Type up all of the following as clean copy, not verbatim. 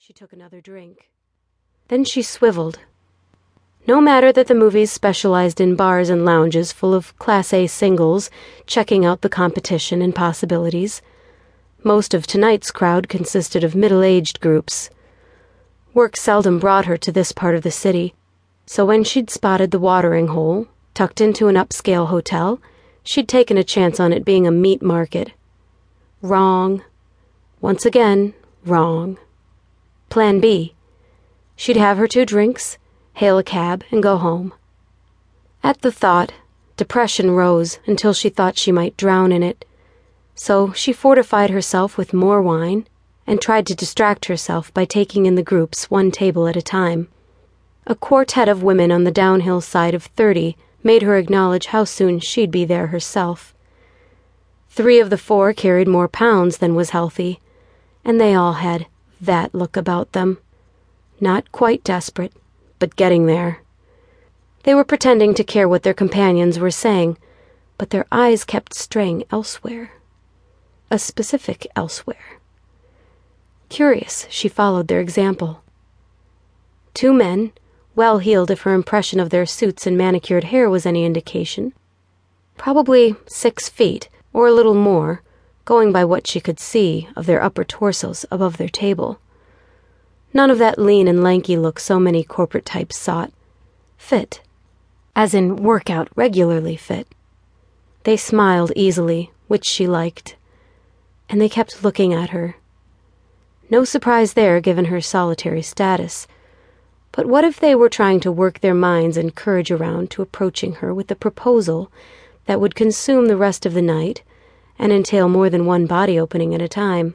She took another drink. Then she swiveled. No matter that the movies specialized in bars and lounges full of Class A singles, checking out the competition and possibilities. Most of tonight's crowd consisted of middle-aged groups. Work seldom brought her to this part of the city, so when she'd spotted the watering hole, tucked into an upscale hotel, she'd taken a chance on it being a meat market. Wrong. Once again, wrong. Plan B. She'd have her 2 drinks, hail a cab, and go home. At the thought, depression rose until she thought she might drown in it. So she fortified herself with more wine and tried to distract herself by taking in the groups 1 table at a time. A quartet of women on the downhill side of 30 made her acknowledge how soon she'd be there herself. 3 of the 4 carried more pounds than was healthy, and they all had that look about them. Not quite desperate, but getting there. They were pretending to care what their companions were saying, but their eyes kept straying elsewhere. A specific elsewhere. Curious, she followed their example. 2 men, well-heeled if her impression of their suits and manicured hair was any indication. Probably 6 feet, or a little more, going by what she could see of their upper torsos above their table. None of that lean and lanky look so many corporate types sought. Fit. As in workout regularly fit. They smiled easily, which she liked. And they kept looking at her. No surprise there, given her solitary status. But what if they were trying to work their minds and courage around to approaching her with a proposal that would consume the rest of the night and entail more than 1 body opening at a time?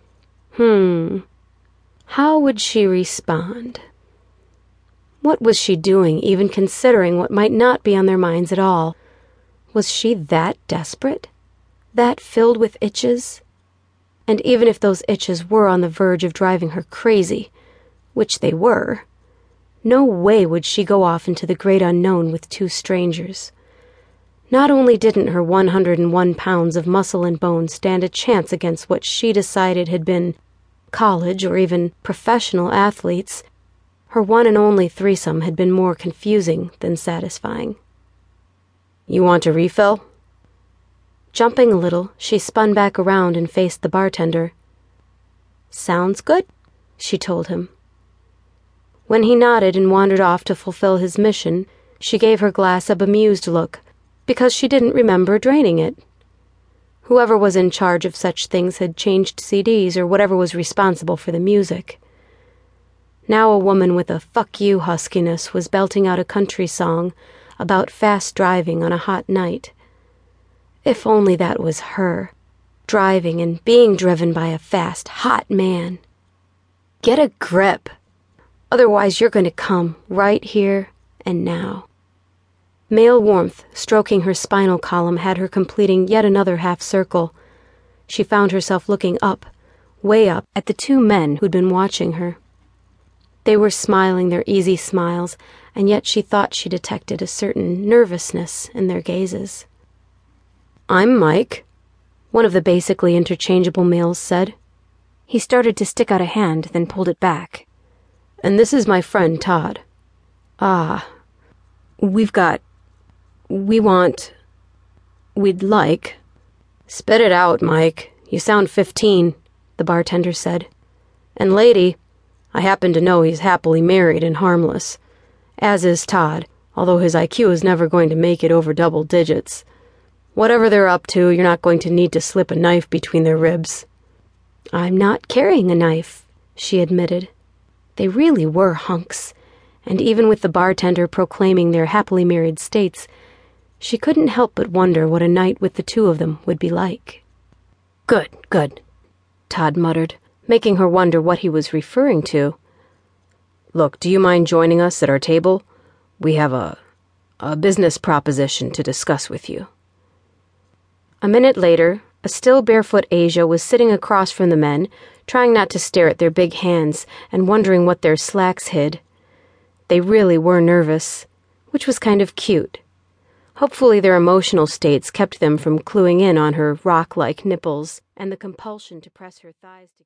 How would she respond? What was she doing, even considering what might not be on their minds at all? Was she that desperate? That filled with itches? And even if those itches were on the verge of driving her crazy, which they were, no way would she go off into the great unknown with 2 strangers. Not only didn't her 101 pounds of muscle and bone stand a chance against what she decided had been college or even professional athletes, her one and only threesome had been more confusing than satisfying. "You want a refill?" Jumping a little, she spun back around and faced the bartender. "Sounds good," she told him. When he nodded and wandered off to fulfill his mission, she gave her glass a bemused look, because she didn't remember draining it. Whoever was in charge of such things had changed CDs or whatever was responsible for the music. Now a woman with a fuck you huskiness was belting out a country song about fast driving on a hot night. If only that was her, driving and being driven by a fast, hot man. Get a grip. Otherwise you're going to come right here and now. Male warmth stroking her spinal column had her completing yet another half-circle. She found herself looking up, way up, at the 2 men who'd been watching her. They were smiling their easy smiles, and yet she thought she detected a certain nervousness in their gazes. "I'm Mike," one of the basically interchangeable males said. He started to stick out a hand, then pulled it back. "And this is my friend Todd. We'd like—" "Spit it out, Mike. You sound 15, the bartender said. "And lady, I happen to know he's happily married and harmless. As is Todd, although his IQ is never going to make it over double digits. Whatever they're up to, you're not going to need to slip a knife between their ribs." "I'm not carrying a knife," she admitted. They really were hunks, and even with the bartender proclaiming their happily married states, she couldn't help but wonder what a night with the 2 of them would be like. Good, Todd muttered, making her wonder what he was referring to. "Look, do you mind joining us at our table? We have a business proposition to discuss with you." A minute later, a still barefoot Asia was sitting across from the men, trying not to stare at their big hands and wondering what their slacks hid. They really were nervous, which was kind of cute. Hopefully their emotional states kept them from cluing in on her rock-like nipples and the compulsion to press her thighs together.